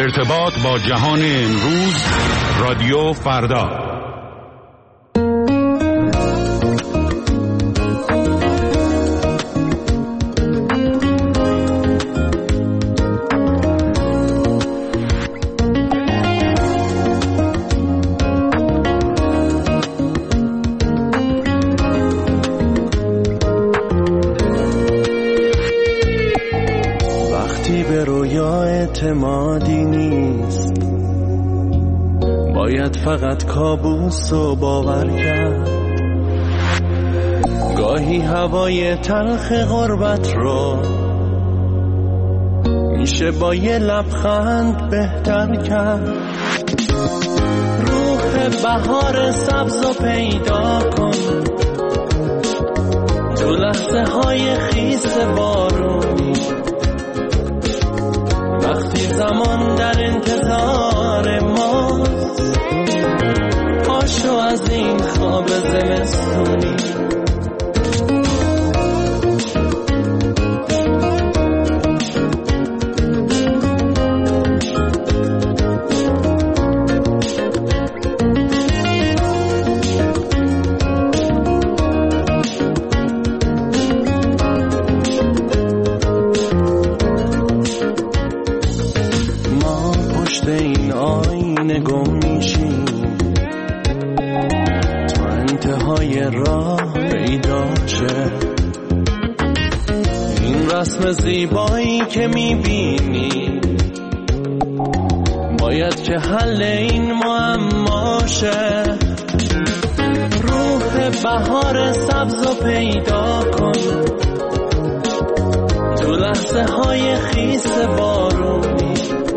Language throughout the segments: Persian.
ارتباط با جهان امروز، رادیو فردا. اعتمادی نیست، باید فقط کابوس رو باور کرد. گاهی هوای تلخ غربت رو میشه با یه لبخند بهتر کرد. روح بهار سبز رو پیدا کن تو لحظه های خیس بارونی، وقتی زمان در انتظار ماست. پاشو از این خواب زمستونی. زیبایی که میبینی باید که حل این معماشه. روح بهار سبز رو پیدا کن تو لحظه های خیس بارونی،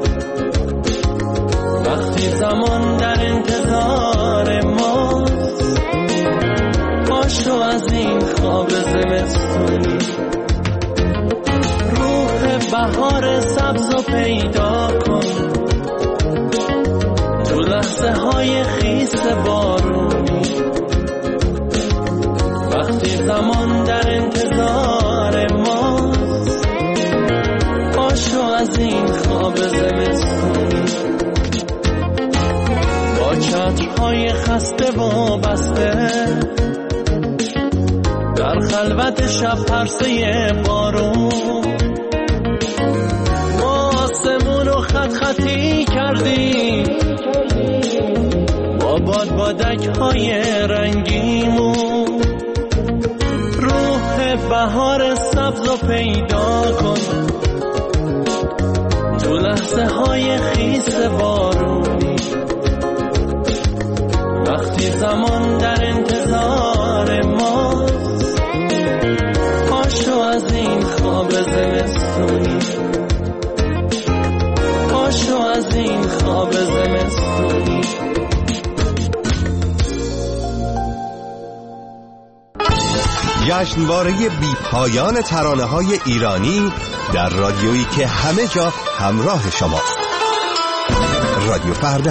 وقتی زمان در انتظار ماست. پاشو از این خواب زمستونی. بهار سبز رو پیدا کن تو لحظه های خیس بارونی، وقتی زمان در انتظار ماست. پاشو از این خواب زمستونی. با چترهای خسته و بسته در خلوت شب پرسه بارون، خط خطی کردی با بادک های رنگیمون. روح بهار سبز رو پیدا کن تو لحظه های خیس بارونی، وقتی زمان در انتظار ماست. پاشو از این خواب زمستونی. پاشو از این خواب زمستونی. جشنواره بی پایان ترانه‌های ایرانی در رادیویی که همه جا همراه شماست. رادیو فردا.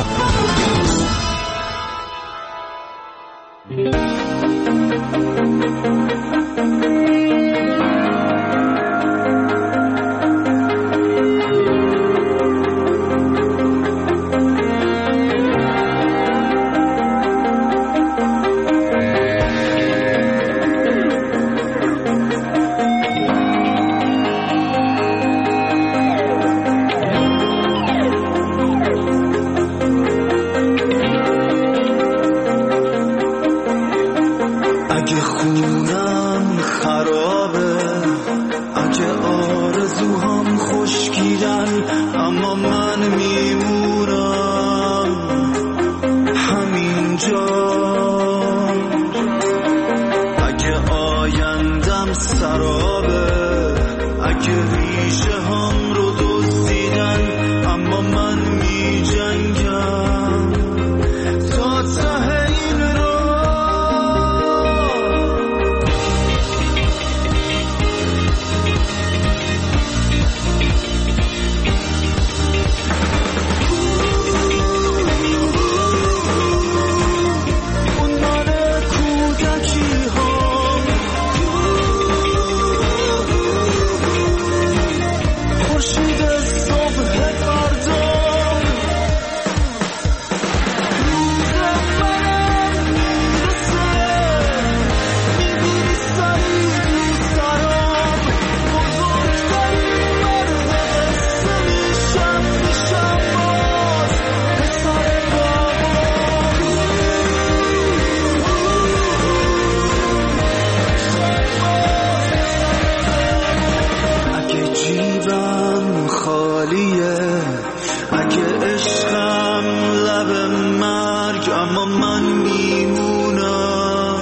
خالیه. اگه عشقم لب مرگ، اما من میمونم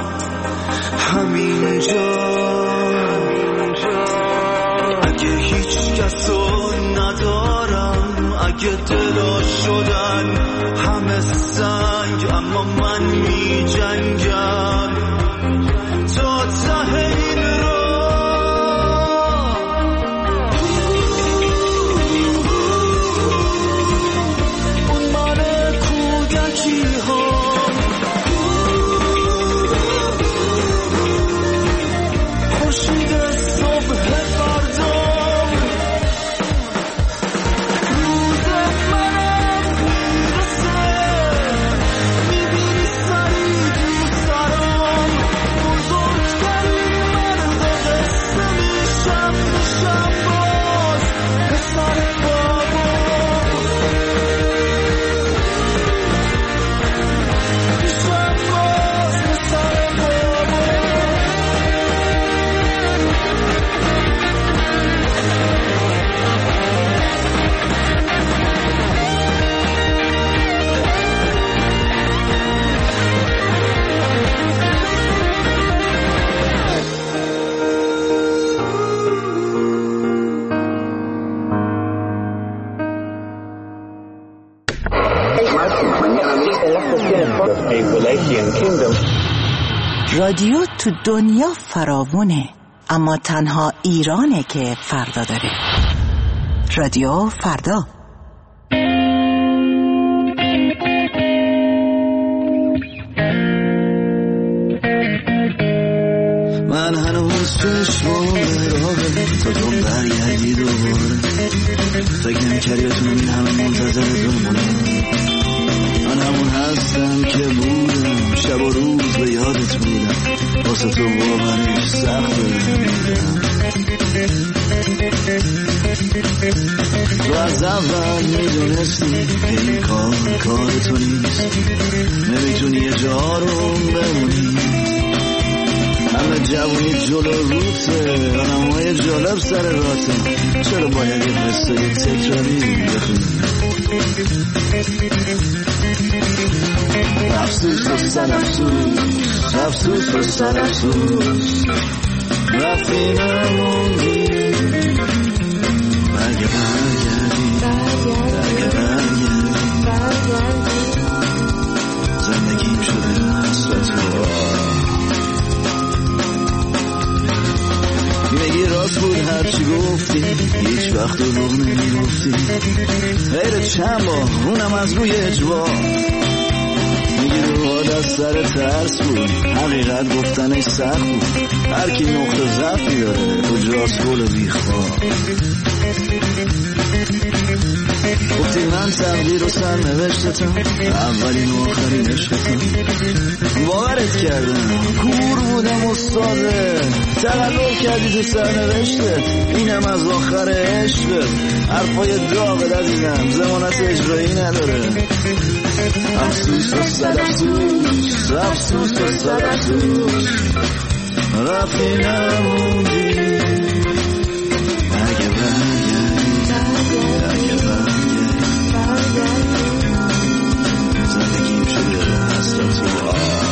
همینجا. اگه هیچ کسو ندارم، اگه دلا شدن همه سنگ، اما من می جنگم تا ته این راه. اون مال کودکی ها، خورشید صبح فردا. رادیو تو دنیا فراوونه، اما تنها ایرانه که فردا داره. رادیو فردا. من هنوز چشمام راهه تا تو برگردی دوباره. فکر نمی‌کردی بتونم این همه منتظر بمونم. من همون هستم که بودم، شب و روز به یادت بودم، واسه تو باورش سخت بودم. تو از اول میدونستی که این کار تو نیست، نمیتونی یه جا رو بمونی. همه جوونی جلو روته، آنمای جالب سر راته. چرا باید یه قصه تکراری بخونی؟ افسوس و سر افسوس، افسوس و سر افسوس، رفتی نموندی. برگه برگردی، برگه برگردی، زندگیم شده حسرت و میگی راست بود هرچی گفتی، هیچ وقت رو نمیگفتی. غیر چند بار اونم از روی اجبار. میگی روحات از سر ترس بود، حقیقت گفتنش سخت بود. هر کی نقطه ضعفی داره کجاست گل بیخواه. گفتی من تقدیر و سرنوشتتم، اولین و آخرین عشقتم. باورت کردم، کور بودم استاده. تقلب کردی تو سرنوشتت، اینم از آخر عشقت. حرفای داغت عزیزم ضمانت اجرایی نداره. افسوس و صد افسوس، افسوس و صد افسوس، رفتی نموندی. اگه برگردی، اگه برگردی، زندگیم شده حسرت و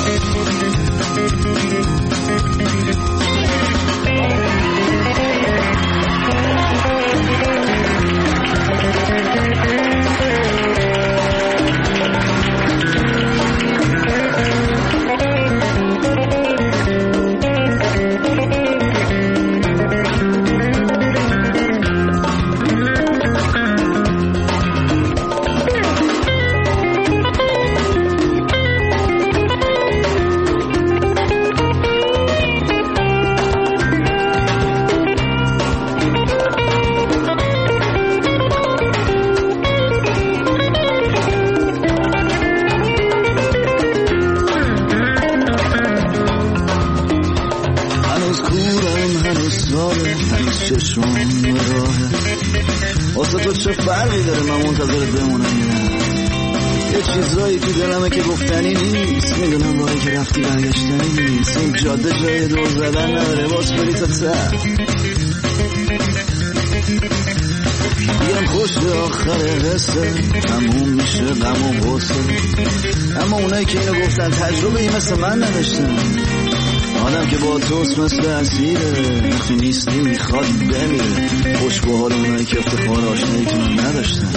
واسه تو چه فرقی داره من منتظرت بمونم یا نه؟ یه چیزایی تو دلمه که گفتنی نیست. میدونم راهی که رفتی برگشتنی نیست. این جاده جای دور زدن نداره، باز بری تا ته. بیا میشه آخر قصه، تموم میشه غم و غصه. اما اونایی که اینو گفتن تجربه ای مثل من نداشتن. آدم که با توست مثل اسیره، وقتی نیستی میخواد بمیره. خوش به حال اونایی که افتخار آشناییتون نداشتن.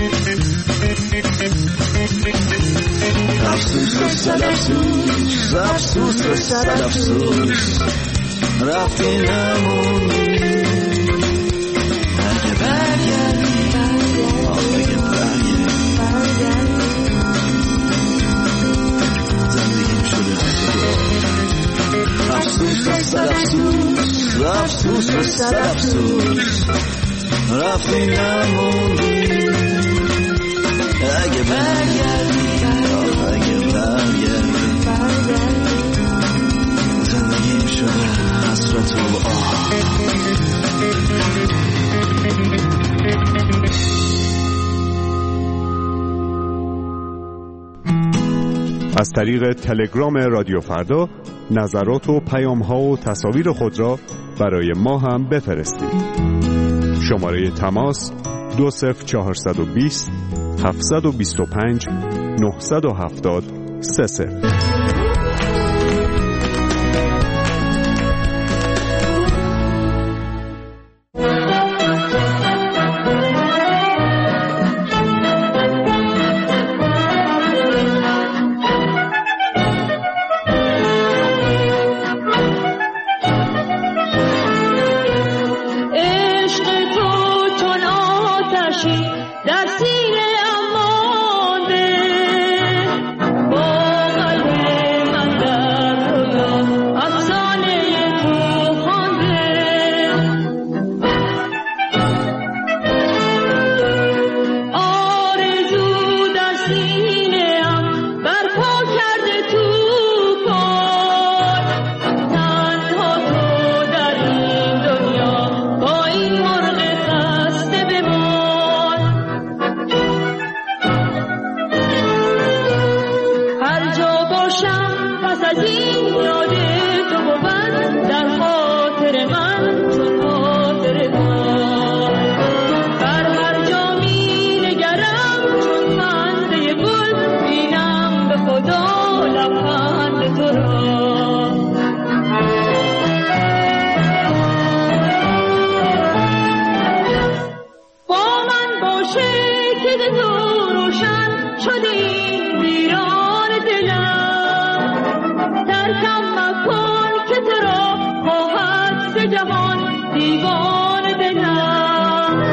افسوس و صد افسوس، افسوس و صد افسوس، رفتی نموندی. اگه برگردی، اگه برگردی، زندگیم شده افسوس و صد افسوس، افسوس و صد افسوس، رفتی نموندی. اگه برگردی، اگه برگردی، زندگیم شده حسرت و آه. از طریق تلگرام رادیو فردا نظرات و پیام‌ها و تصاویر خود را برای ما هم بفرستید. شماره تماس 20420 725 970 30.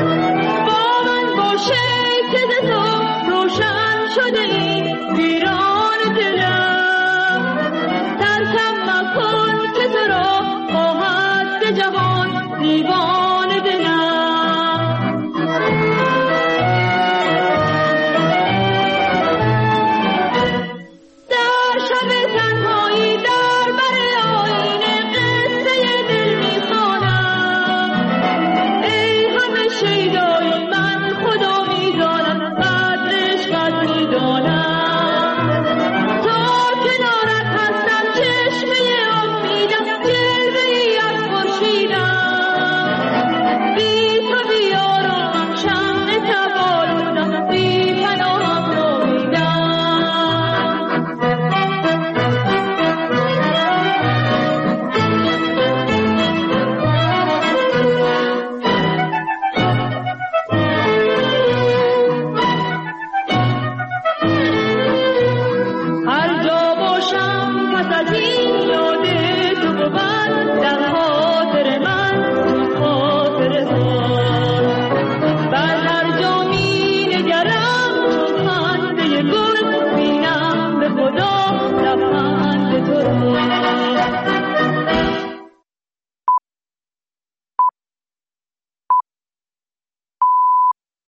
روشن شده این ویران